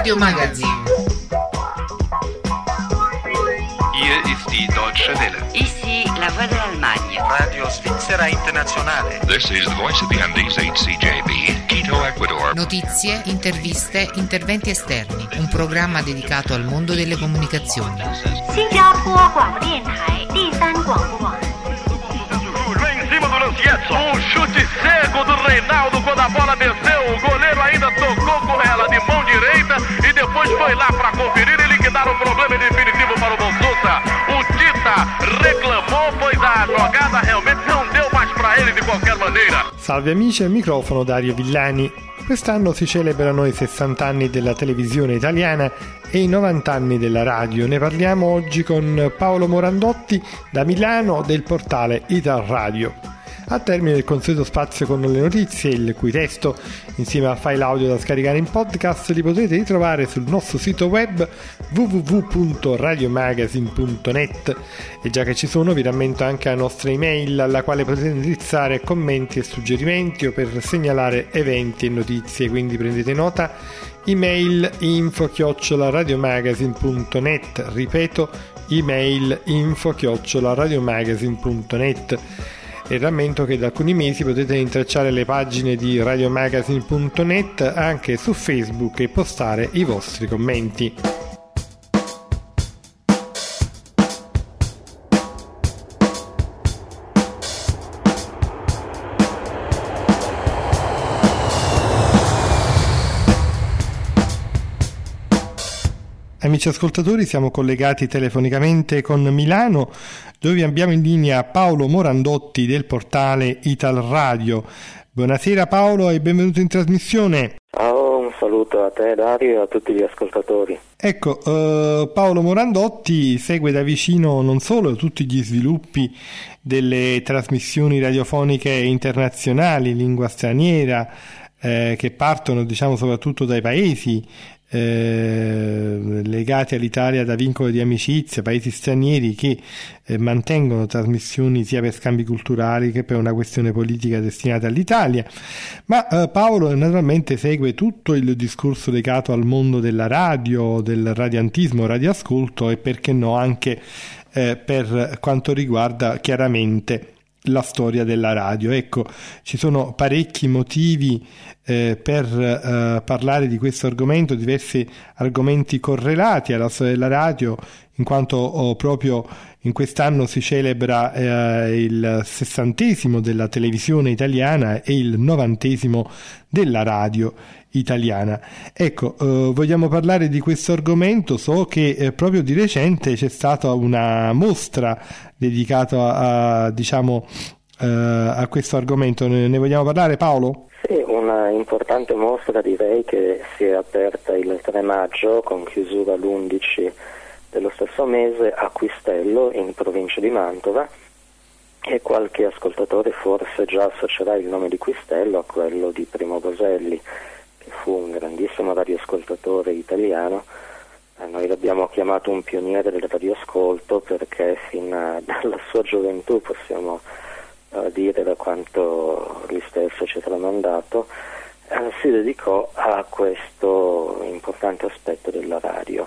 Radio Magazine. Hier ist die Deutsche Welle. Ici la voix de l'Allemagne. Radio Svizzera Internazionale. This is the voice of the Andes HCJB, Quito, Ecuador. Notizie, interviste, interventi esterni. Un programma dedicato al mondo delle comunicazioni. 新加坡广播电台第三广播网。 Em cima do Lancietto, um chute cego do Reinaldo quando a bola desceu, o goleiro ainda tocou com ela de mão direita e depois foi lá para conferir e liquidar o problema definitivo para o Bonsusa. O Tita reclamou, pois a jogada realmente não deu mais para ele de qualquer maneira. Salve amici, al microfono Dario Villani. Quest'anno si celebrano i 60 anni della televisione italiana e i 90 anni della radio. Ne parliamo oggi con Paolo Morandotti da Milano del portale Ital Radio. Al termine del consueto spazio con le notizie, il cui testo, insieme al file audio da scaricare in podcast, li potrete ritrovare sul nostro sito web www.radiomagazine.net. E già che ci sono, vi rammento anche la nostra email, alla quale potete indirizzare commenti e suggerimenti o per segnalare eventi e notizie, quindi prendete nota: email info@radiomagazine.net. Ripeto, email info@radiomagazine.net. E rammento che da alcuni mesi potete intracciare le pagine di radiomagazine.net anche su Facebook e postare i vostri commenti. Amici ascoltatori, siamo collegati telefonicamente con Milano, dove abbiamo in linea Paolo Morandotti del portale Ital Radio. Buonasera Paolo e benvenuto in trasmissione. Ciao, un saluto a te Dario e a tutti gli ascoltatori. Ecco, Paolo Morandotti segue da vicino non solo tutti gli sviluppi delle trasmissioni radiofoniche internazionali in lingua straniera, che partono soprattutto dai paesi legati all'Italia da vincoli di amicizia, paesi stranieri che mantengono trasmissioni sia per scambi culturali che per una questione politica destinata all'Italia, ma Paolo naturalmente segue tutto il discorso legato al mondo della radio, del radiantismo, radioascolto e perché no anche per quanto riguarda chiaramente la storia della radio. Ecco, ci sono parecchi motivi per parlare di questo argomento, diversi argomenti correlati alla storia della radio, in quanto proprio in quest'anno si celebra il 60° della televisione italiana e il 90° della radio italiana. Ecco, vogliamo parlare di questo argomento. So che proprio di recente c'è stata una mostra dedicata a questo argomento. Ne vogliamo parlare, Paolo? Sì, una importante mostra, direi, che si è aperta il 3 maggio con chiusura l'11 dello stesso mese a Quistello, in provincia di Mantova, e qualche ascoltatore forse già associerà il nome di Quistello a quello di Primo Boselli, che fu un grandissimo radioascoltatore italiano. Noi l'abbiamo chiamato un pioniere del radioascolto perché fin dalla sua gioventù, possiamo dire, da quanto lui stesso ci ha tramandato, si dedicò a questo importante aspetto della radio.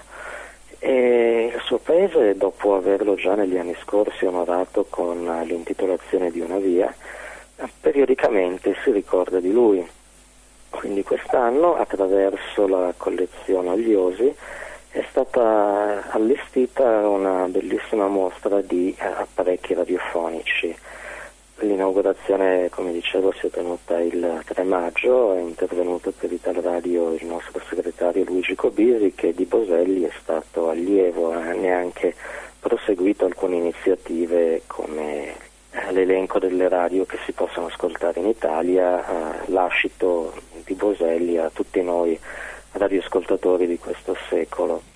E il suo paese, dopo averlo già negli anni scorsi onorato con l'intitolazione di una via, periodicamente si ricorda di lui. Quindi quest'anno, attraverso la collezione Ogliosi, è stata allestita una bellissima mostra di apparecchi radiofonici. L'inaugurazione, come dicevo, si è tenuta il 3 maggio, è intervenuto per Ital Radio il nostro segretario Luigi Cobisi, che di Boselli è stato allievo, ha neanche proseguito alcune iniziative come l'elenco delle radio che si possono ascoltare in Italia, lascito di Boselli a tutti noi radioascoltatori di questo secolo.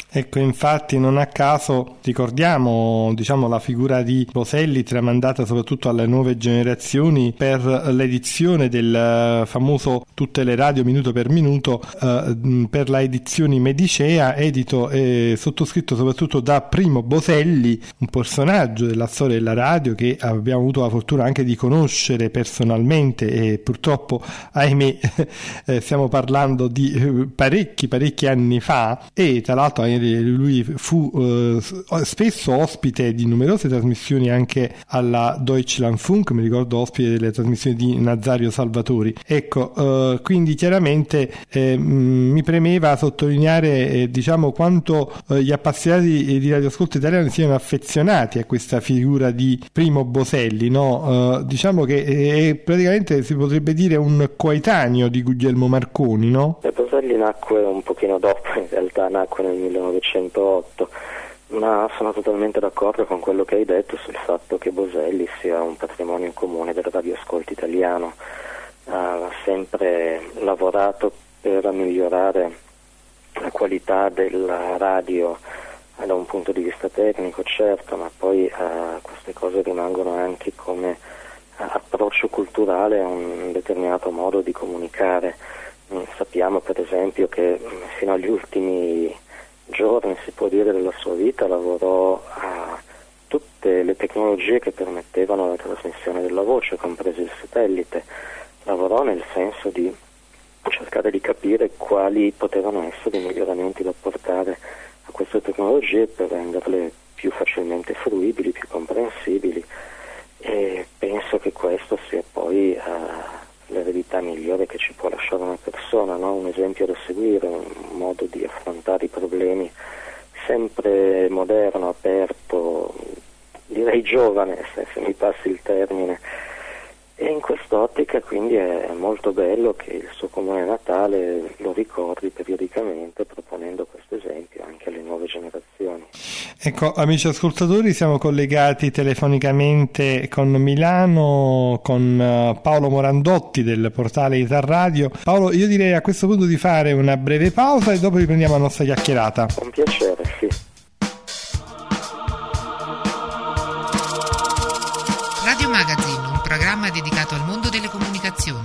Ecco, infatti non a caso ricordiamo, la figura di Boselli tramandata soprattutto alle nuove generazioni per l'edizione del famoso Tutte le radio minuto per minuto, per la edizione Medicea, edito e sottoscritto soprattutto da Primo Boselli, un personaggio della storia della radio che abbiamo avuto la fortuna anche di conoscere personalmente, e purtroppo, ahimè, stiamo parlando di parecchi anni fa, e tra l'altro lui fu spesso ospite di numerose trasmissioni anche alla Deutschlandfunk, mi ricordo ospite delle trasmissioni di Nazario Salvatori. Ecco, quindi chiaramente mi premeva sottolineare quanto gli appassionati di radioascolto italiano siano affezionati a questa figura di Primo Boselli, no? Diciamo che praticamente si potrebbe dire un coetaneo di Guglielmo Marconi, no? Boselli nacque un pochino dopo, in realtà nacque nel 1908, ma sono totalmente d'accordo con quello che hai detto sul fatto che Boselli sia un patrimonio comune del radioascolto italiano. Ha sempre lavorato per migliorare la qualità della radio da un punto di vista tecnico, certo, ma poi queste cose rimangono anche come approccio culturale a un determinato modo di comunicare. Sappiamo per esempio che fino agli ultimi giorni, si può dire, della sua vita lavorò a tutte le tecnologie che permettevano la trasmissione della voce, compreso il satellite. Lavorò nel senso di cercare di capire quali potevano essere i miglioramenti da apportare a queste tecnologie per renderle più facilmente fruibili, più comprensibili, e penso che questo sia poi l'eredità migliore che ci può lasciare una persona, no? Un esempio da seguire, un modo di affrontare i problemi sempre moderno, aperto, direi giovane, se mi passi il termine. E in quest'ottica quindi è molto bello che il suo comune natale lo ricordi periodicamente, proponendo questo esempio anche alle nuove generazioni. Ecco, amici ascoltatori, siamo collegati telefonicamente con Milano, con Paolo Morandotti del portale Italradio. Paolo, io direi a questo punto di fare una breve pausa e dopo riprendiamo la nostra chiacchierata. Con piacere, sì. Radio Magazine, un programma dedicato al mondo delle comunicazioni.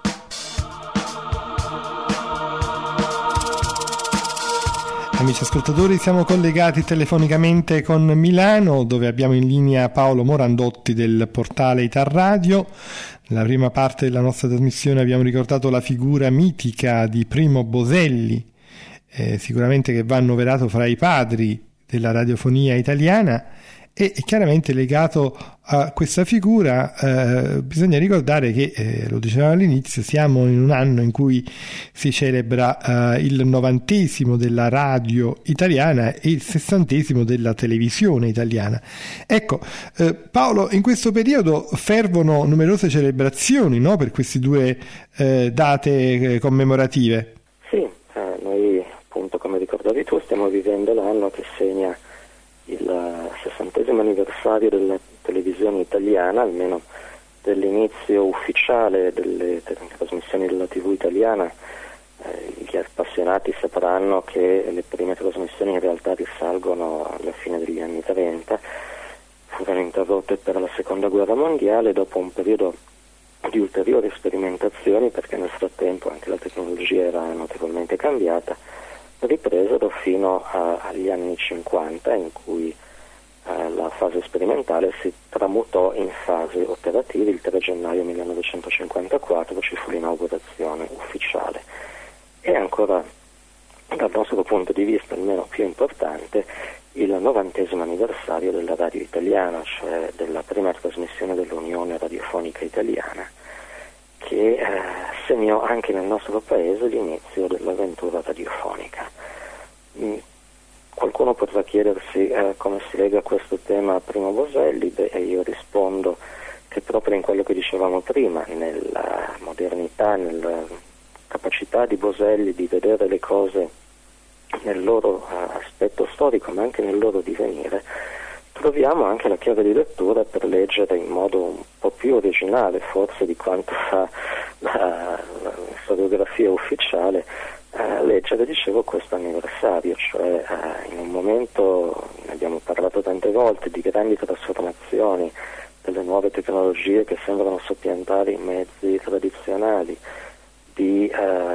Amici ascoltatori, siamo collegati telefonicamente con Milano, dove abbiamo in linea Paolo Morandotti del portale Italradio. Nella prima parte della nostra trasmissione abbiamo ricordato la figura mitica di Primo Boselli, sicuramente che va annoverato fra i padri della radiofonia italiana. E chiaramente legato a questa figura bisogna ricordare che, lo dicevamo all'inizio, siamo in un anno in cui si celebra il 90° della radio italiana e il 60° della televisione italiana. Ecco, Paolo, in questo periodo fervono numerose celebrazioni, no, per queste due date commemorative. Sì, noi appunto, come ricordavi tu, stiamo vivendo l'anno che segna il 60° anniversario della televisione italiana, almeno dell'inizio ufficiale delle trasmissioni della TV italiana. Gli appassionati sapranno che le prime trasmissioni in realtà risalgono alla fine degli anni 30, furono interrotte per la Seconda Guerra Mondiale dopo un periodo di ulteriori sperimentazioni, perché nel frattempo anche la tecnologia era notevolmente cambiata. Ripresero fino agli anni 50, in cui la fase sperimentale si tramutò in fase operativa. Il 3 gennaio 1954 ci fu l'inaugurazione ufficiale. E ancora, dal nostro punto di vista almeno più importante, il 90° anniversario della radio italiana, cioè della prima trasmissione dell'Unione Radiofonica Italiana, che segnò anche nel nostro paese l'inizio dell'avventura radiofonica. Qualcuno potrà chiedersi come si lega questo tema a Primo Boselli. Io rispondo che proprio in quello che dicevamo prima, nella modernità, nella capacità di Boselli di vedere le cose nel loro aspetto storico, ma anche nel loro divenire, troviamo anche la chiave di lettura per leggere in modo un po' più originale forse di quanto fa la storiografia ufficiale leggere, dicevo, questo anniversario, cioè in un momento, ne abbiamo parlato tante volte, di grandi trasformazioni, delle nuove tecnologie che sembrano soppiantare i mezzi tradizionali, di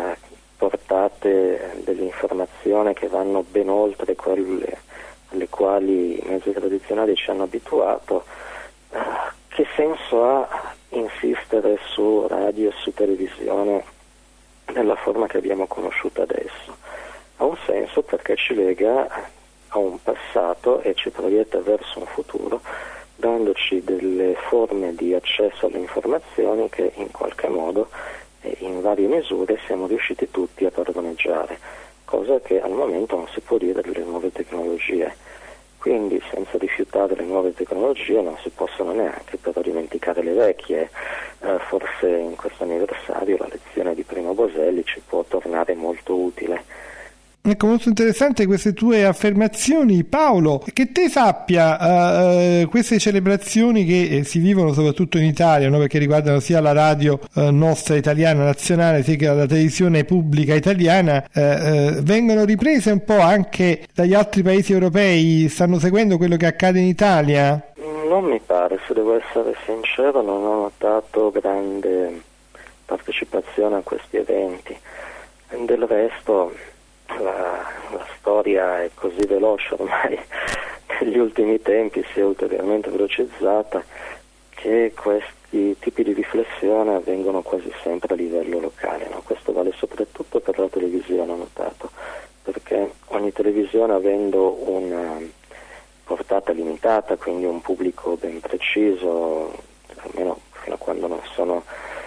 portate dell'informazione che vanno ben oltre quelle alle quali i mezzi tradizionali ci hanno abituato. Che senso ha insistere su radio e su televisione nella forma che abbiamo conosciuto adesso? Ha un senso perché ci lega a un passato e ci proietta verso un futuro, dandoci delle forme di accesso alle informazioni che in qualche modo e in varie misure siamo riusciti tutti a padroneggiare, cosa che al momento non si può dire delle nuove tecnologie. Quindi senza rifiutare le nuove tecnologie non si possono neanche però dimenticare le vecchie. Forse in questo anniversario la lezione di Primo Boselli ci può tornare molto utile. Ecco, molto interessante queste tue affermazioni, Paolo. Che te sappia, queste celebrazioni che si vivono soprattutto in Italia, no? Perché riguardano sia la radio nostra italiana nazionale sia la televisione pubblica italiana, vengono riprese un po' anche dagli altri paesi europei? Stanno seguendo quello che accade in Italia? Non mi pare, se devo essere sincero, non ho notato grande partecipazione a questi eventi. Del resto la storia è così veloce ormai, negli ultimi tempi si è ulteriormente velocizzata, che questi tipi di riflessione avvengono quasi sempre a livello locale, no? Questo vale soprattutto per la televisione, ho notato, perché ogni televisione, avendo una portata limitata, quindi un pubblico ben preciso, almeno fino a quando non sono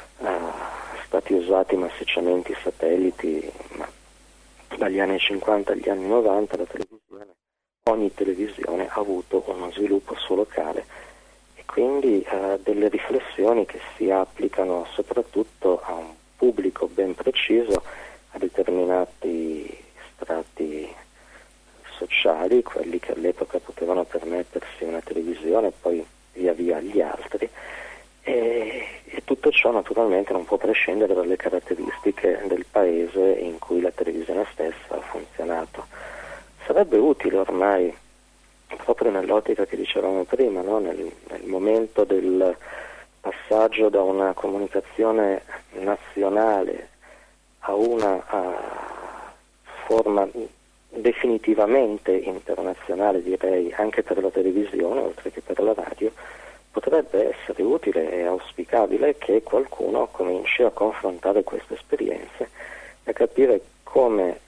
stati usati massicciamente i satelliti, ma dagli anni 50 agli anni 90 ogni televisione ha avuto uno sviluppo suo locale e quindi delle riflessioni che si applicano soprattutto a un pubblico ben preciso, a determinati strati sociali, quelli che all'epoca potevano permettersi una televisione, poi via via gli altri, e tutto ciò naturalmente non può prescindere dalle caratteristiche del paese in cui la televisione stessa ha funzionato. Sarebbe utile ormai, proprio nell'ottica che dicevamo prima, no? nel momento del passaggio da una comunicazione nazionale a una forma definitivamente internazionale, direi, anche per la televisione oltre che per la radio, potrebbe essere utile e auspicabile che qualcuno cominci a confrontare queste esperienze e a capire come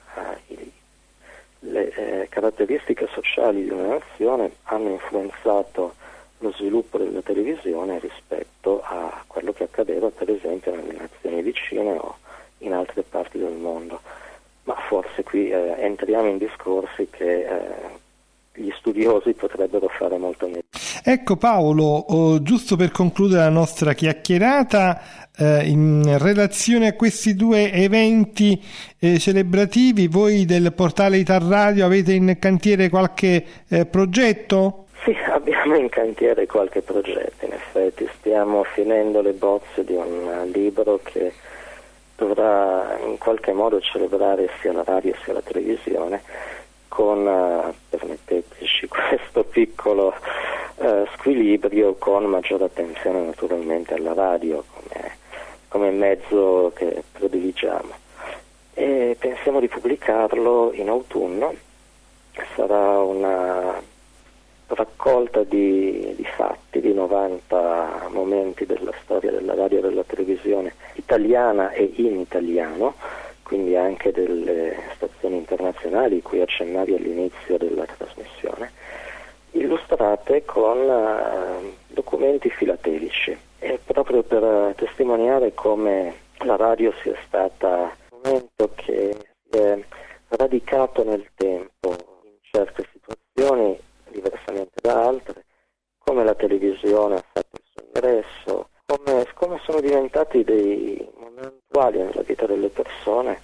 le caratteristiche sociali di una nazione hanno influenzato lo sviluppo della televisione rispetto a quello che accadeva per esempio nelle nazioni vicine o in altre parti del mondo. Ma forse qui entriamo in discorsi che gli studiosi potrebbero fare molto meglio. Ecco Paolo, giusto per concludere la nostra chiacchierata, in relazione a questi due eventi celebrativi, voi del portale Ital Radio avete in cantiere qualche progetto? Sì, abbiamo in cantiere qualche progetto, in effetti stiamo finendo le bozze di un libro che dovrà in qualche modo celebrare sia la radio sia la televisione, con, permetteteci questo piccolo squilibrio, con maggiore attenzione naturalmente alla radio come mezzo che prediligiamo, e pensiamo di pubblicarlo in autunno. Sarà una raccolta di fatti, di 90 momenti della storia della radio e della televisione italiana e in italiano, quindi anche delle stazioni internazionali cui accennavi all'inizio della trasmissione, illustrate con documenti filatelici, e proprio per testimoniare come la radio sia stata un momento che si è radicato nel tempo in certe situazioni diversamente da altre, come la televisione ha fatto il suo ingresso, come sono diventati dei momenti attuali nella vita delle persone,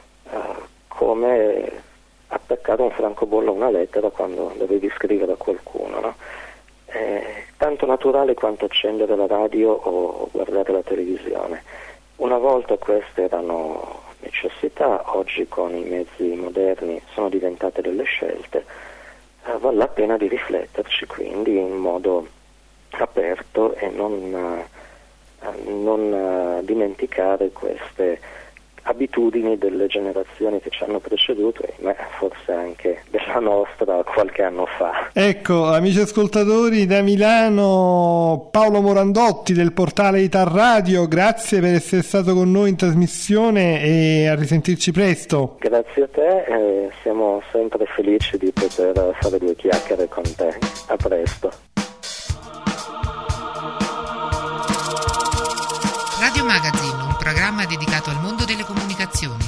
come attaccare un francobollo a una lettera quando dovevi scrivere a qualcuno, no? Tanto naturale quanto accendere la radio o guardare la televisione. Una volta queste erano necessità necessità, oggi con i mezzi moderni sono diventate delle scelte, vale la pena di rifletterci quindi in modo aperto e non dimenticare queste abitudini delle generazioni che ci hanno preceduto e forse anche della nostra qualche anno fa. Ecco, amici ascoltatori, da Milano Paolo Morandotti del portale Ital Radio, grazie per essere stato con noi in trasmissione e a risentirci presto. Grazie a te, siamo sempre felici di poter fare due chiacchiere con te. A presto. Radio Magazine, un programma dedicato al mondo delle comunicazioni.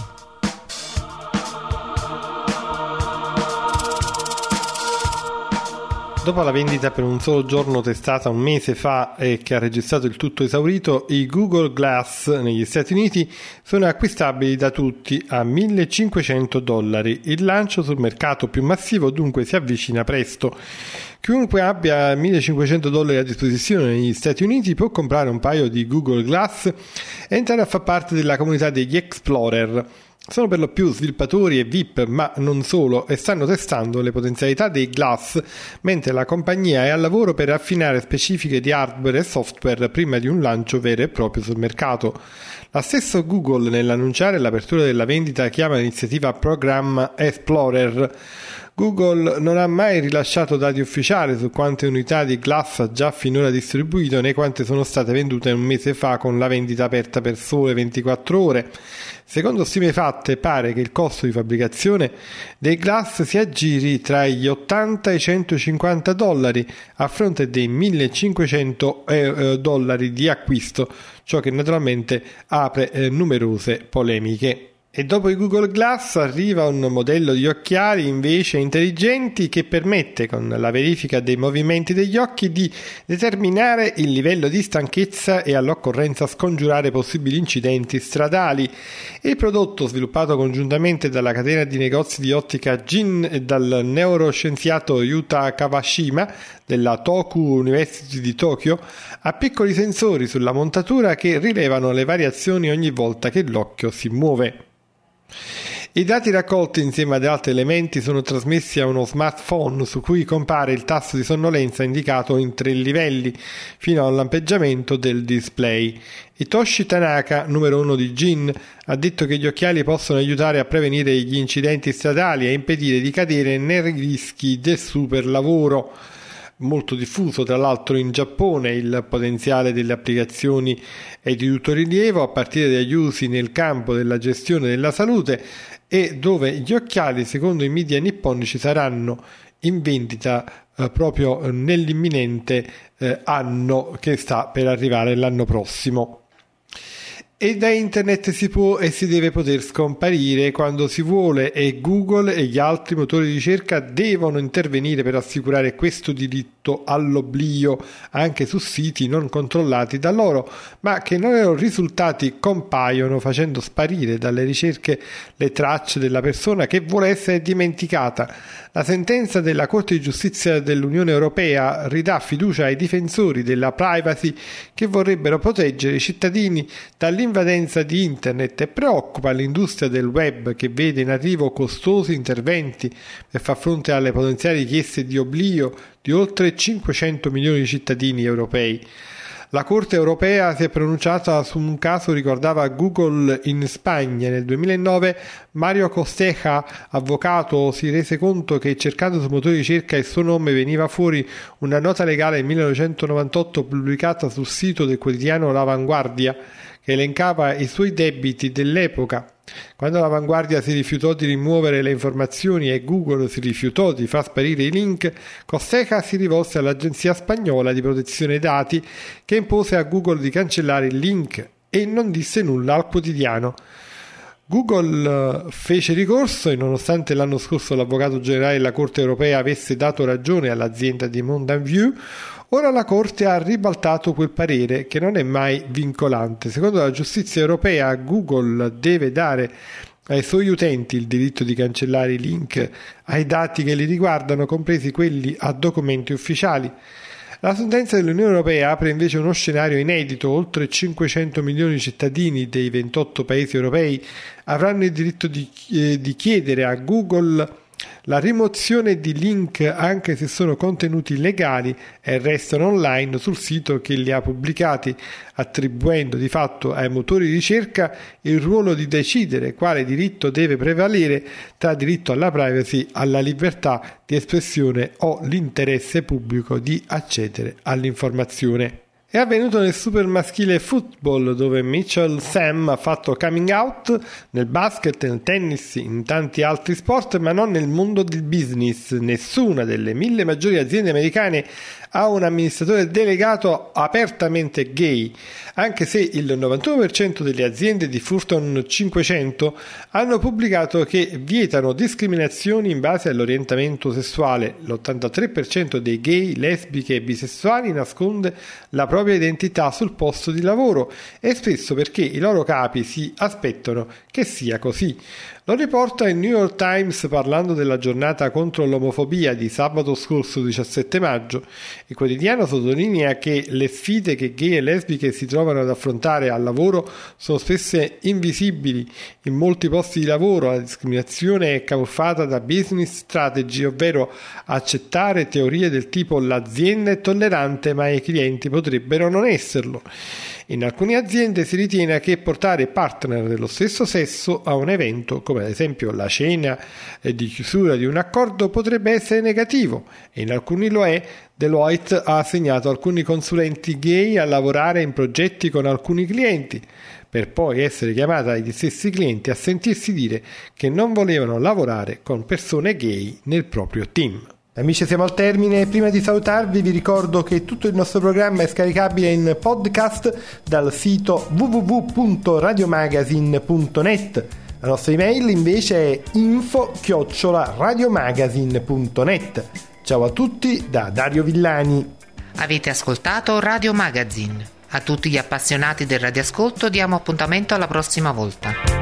Dopo la vendita per un solo giorno testata un mese fa e che ha registrato il tutto esaurito, i Google Glass negli Stati Uniti sono acquistabili da tutti a $1.500. Il lancio sul mercato più massivo dunque si avvicina presto. Chiunque abbia $1.500 a disposizione negli Stati Uniti può comprare un paio di Google Glass e entrare a far parte della comunità degli Explorer. Sono per lo più sviluppatori e VIP, ma non solo, e stanno testando le potenzialità dei Glass, mentre la compagnia è al lavoro per affinare specifiche di hardware e software prima di un lancio vero e proprio sul mercato. La stessa Google, nell'annunciare l'apertura della vendita, chiama l'iniziativa Program Explorer. Google non ha mai rilasciato dati ufficiali su quante unità di Glass ha già finora distribuito né quante sono state vendute un mese fa con la vendita aperta per sole 24 ore. Secondo stime fatte pare che il costo di fabbricazione dei Glass si aggiri tra gli $80 e i $150 a fronte dei $1.500 di acquisto, ciò che naturalmente apre numerose polemiche. E dopo i Google Glass arriva un modello di occhiali invece intelligenti che permette, con la verifica dei movimenti degli occhi, di determinare il livello di stanchezza e all'occorrenza scongiurare possibili incidenti stradali. Il prodotto, sviluppato congiuntamente dalla catena di negozi di ottica Jin e dal neuroscienziato Yuta Kawashima della Toku University di Tokyo, ha piccoli sensori sulla montatura che rilevano le variazioni ogni volta che l'occhio si muove. I dati raccolti insieme ad altri elementi sono trasmessi a uno smartphone su cui compare il tasso di sonnolenza indicato in 3 livelli fino al lampeggiamento del display. Hitoshi Tanaka, numero 1 di Jin, ha detto che gli occhiali possono aiutare a prevenire gli incidenti stradali e impedire di cadere nei rischi del superlavoro. Molto diffuso tra l'altro in Giappone, il potenziale delle applicazioni è di tutto rilievo, a partire dagli usi nel campo della gestione della salute, e dove gli occhiali, secondo i media nipponici, saranno in vendita proprio nell'imminente anno che sta per arrivare l'anno prossimo. E da internet si può e si deve poter scomparire quando si vuole, e Google e gli altri motori di ricerca devono intervenire per assicurare questo diritto all'oblio anche su siti non controllati da loro, ma che nei loro risultati compaiono facendo sparire dalle ricerche le tracce della persona che vuole essere dimenticata. La sentenza della Corte di Giustizia dell'Unione Europea ridà fiducia ai difensori della privacy che vorrebbero proteggere i cittadini dall'invadenza di internet e preoccupa l'industria del web, che vede in arrivo costosi interventi per far fronte alle potenziali richieste di oblio di oltre 500 milioni di cittadini europei. La Corte europea si è pronunciata su un caso riguardava Google in Spagna. Nel 2009 Mario Costeja, avvocato, si rese conto che cercando su motori di ricerca il suo nome veniva fuori una nota legale del 1998 pubblicata sul sito del quotidiano L'Avanguardia che elencava i suoi debiti dell'epoca. Quando l'Avanguardia si rifiutò di rimuovere le informazioni e Google si rifiutò di far sparire i link, Costeja si rivolse all'Agenzia Spagnola di Protezione Dati che impose a Google di cancellare il link e non disse nulla al quotidiano. Google fece ricorso e nonostante l'anno scorso l'avvocato generale della Corte europea avesse dato ragione all'azienda di Mountain View, ora la Corte ha ribaltato quel parere che non è mai vincolante. Secondo la giustizia europea, Google deve dare ai suoi utenti il diritto di cancellare i link ai dati che li riguardano, compresi quelli a documenti ufficiali. La sentenza dell'Unione Europea apre invece uno scenario inedito. Oltre 500 milioni di cittadini dei 28 paesi europei avranno il diritto di chiedere a Google la rimozione di link anche se sono contenuti legali e restano online sul sito che li ha pubblicati, attribuendo di fatto ai motori di ricerca il ruolo di decidere quale diritto deve prevalere tra diritto alla privacy, alla libertà di espressione o l'interesse pubblico di accedere all'informazione. È avvenuto nel super maschile football, dove Mitchell Sam ha fatto coming out nel basket, nel tennis, in tanti altri sport, ma non nel mondo del business. Nessuna delle 1000 maggiori aziende americane ha un amministratore delegato apertamente gay, anche se il 91% delle aziende di Fortune 500 hanno pubblicato che vietano discriminazioni in base all'orientamento sessuale. L'83% dei gay, lesbiche e bisessuali nasconde la propria identità sul posto di lavoro, e spesso perché i loro capi si aspettano che sia così. Lo riporta il New York Times parlando della giornata contro l'omofobia di sabato scorso 17 maggio. Il quotidiano sottolinea che le sfide che gay e lesbiche si trovano ad affrontare al lavoro sono spesso invisibili. In molti posti di lavoro la discriminazione è camuffata da business strategy, ovvero accettare teorie del tipo l'azienda è tollerante ma i clienti potrebbero non esserlo. In alcune aziende si ritiene che portare partner dello stesso sesso a un evento, come ad esempio la cena di chiusura di un accordo, potrebbe essere negativo, e in alcuni lo è. Deloitte ha assegnato alcuni consulenti gay a lavorare in progetti con alcuni clienti, per poi essere chiamata dagli stessi clienti a sentirsi dire che non volevano lavorare con persone gay nel proprio team. Amici, siamo al termine. Prima di salutarvi vi ricordo che tutto il nostro programma è scaricabile in podcast dal sito www.radiomagazine.net. La nostra email invece è info@radiomagazine.net. Ciao a tutti da Dario Villani. Avete ascoltato Radio Magazine. A tutti gli appassionati del radioascolto diamo appuntamento alla prossima volta.